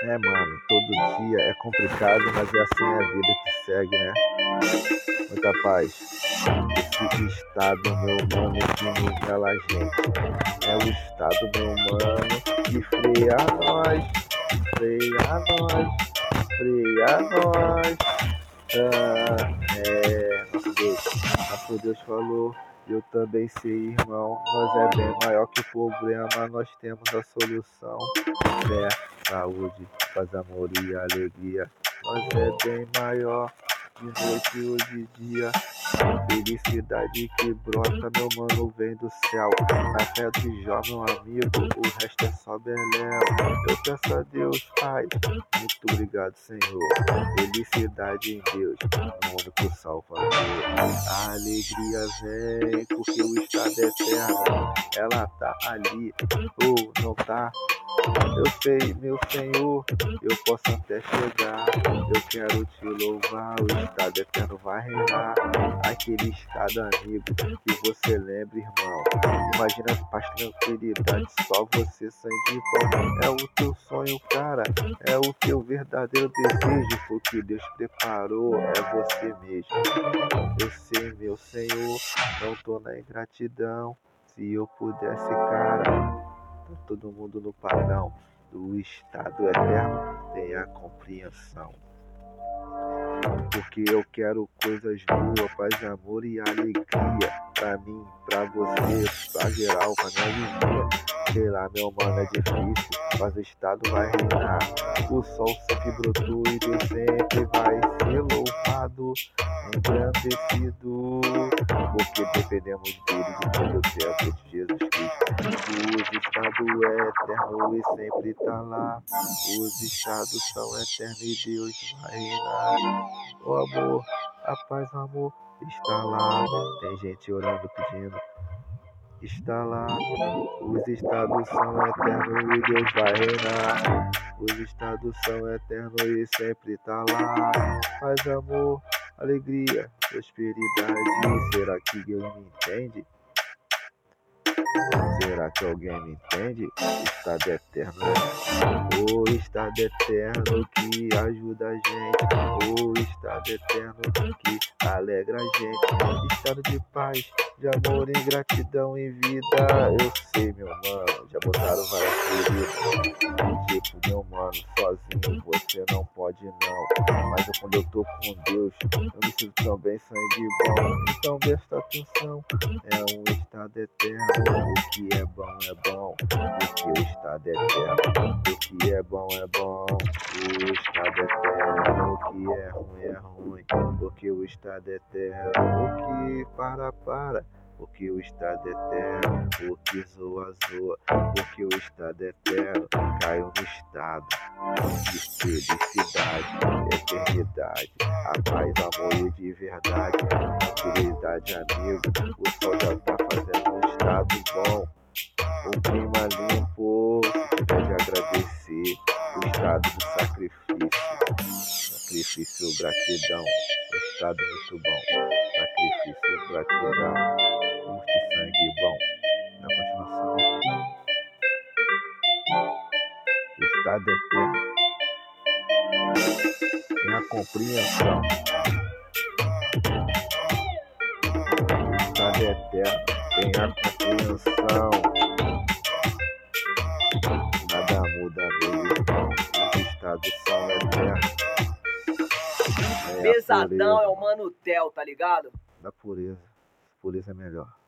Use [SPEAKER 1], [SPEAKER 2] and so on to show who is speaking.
[SPEAKER 1] É, mano, todo dia é complicado, mas é assim a vida que segue, né? Muita paz. Esse estado, meu mano, que nivela a gente. É o estado, meu mano, que freia nós, freia nós, freia nós. Nosso Deus falou, eu também sei, irmão. Nós é bem maior que o problema, nós temos a solução. Fé, saúde, paz, amor e alegria. Nós é bem maior de noite hoje em dia. Felicidade que brota, meu mano, vem do céu. Na fé de Jó, meu amigo, o resto é só beléu. Eu peço a Deus, Pai, muito obrigado, Senhor. Felicidade em Deus, no único Salvador. A alegria vem, porque o estado é eterno. Ela tá ali, ou não tá? Eu sei, meu Senhor, eu posso até chegar. Eu quero te louvar, o estado eterno vai reinar. Aquele estado amigo que você lembra, irmão. Imagina paz, tranquilidade, só você, sangue bom. É o teu sonho, cara, é o teu verdadeiro desejo. Foi o que Deus preparou, é você mesmo. Eu sei, meu Senhor, não tô na ingratidão. Se eu pudesse, cara, todo mundo no padrão do estado eterno tem a compreensão. Porque eu quero coisas boas, paz, amor e alegria. Pra mim, pra você, pra geral, pra minha vizinha. Sei lá, meu mano, é difícil, mas o estado vai reinar. O sol sempre brotou e Deus sempre vai ser louvado, engrandecido. Porque dependemos dele de todo o tempo de Jesus Cristo. O estado é eterno e sempre tá lá. Os estados são eternos e Deus vai reinar. O amor, a paz, o amor está lá. Tem gente orando, pedindo, está lá. Os estados são eternos e Deus vai reinar. Os estados são eternos e sempre tá lá. Paz, amor, alegria, prosperidade. Será que Deus me entende? Será que alguém me entende? Estado eterno, o estado eterno que ajuda a gente, o estado eterno que alegra a gente, estado de paz, de amor e gratidão em vida. Eu sei, meu mano, já botaram várias feridas. Tipo, meu mano, sozinho você não pode não. Mas quando eu tô com Deus, eu me sinto também sangue bom. Então presta atenção, é um estado eterno. O que é bom, porque o estado é eterno. O que é bom, o estado é eterno. O que é ruim, porque o estado é eterno. O que para, porque o estado é eterno. O que zoa, porque o estado é eterno. Caiu no estado de felicidade, eternidade, a paz, amor e de verdade, tranquilidade, amigo. O sol já tá fazendo um estado bom, um clima limpo. Se tiver de agradecer, o estado do sacrifício, gratidão, um estado muito bom. Sacrifício, gratidão, curte sangue bom. Na continuação, o estado eterno tem a compreensão. O estado eterno tem a compreensão. Nada muda nele, irmão. Os estados são eternos. É a
[SPEAKER 2] Pesadão é
[SPEAKER 1] pureza
[SPEAKER 2] o Mano Tel, tá ligado?
[SPEAKER 1] da pureza. Pureza é melhor.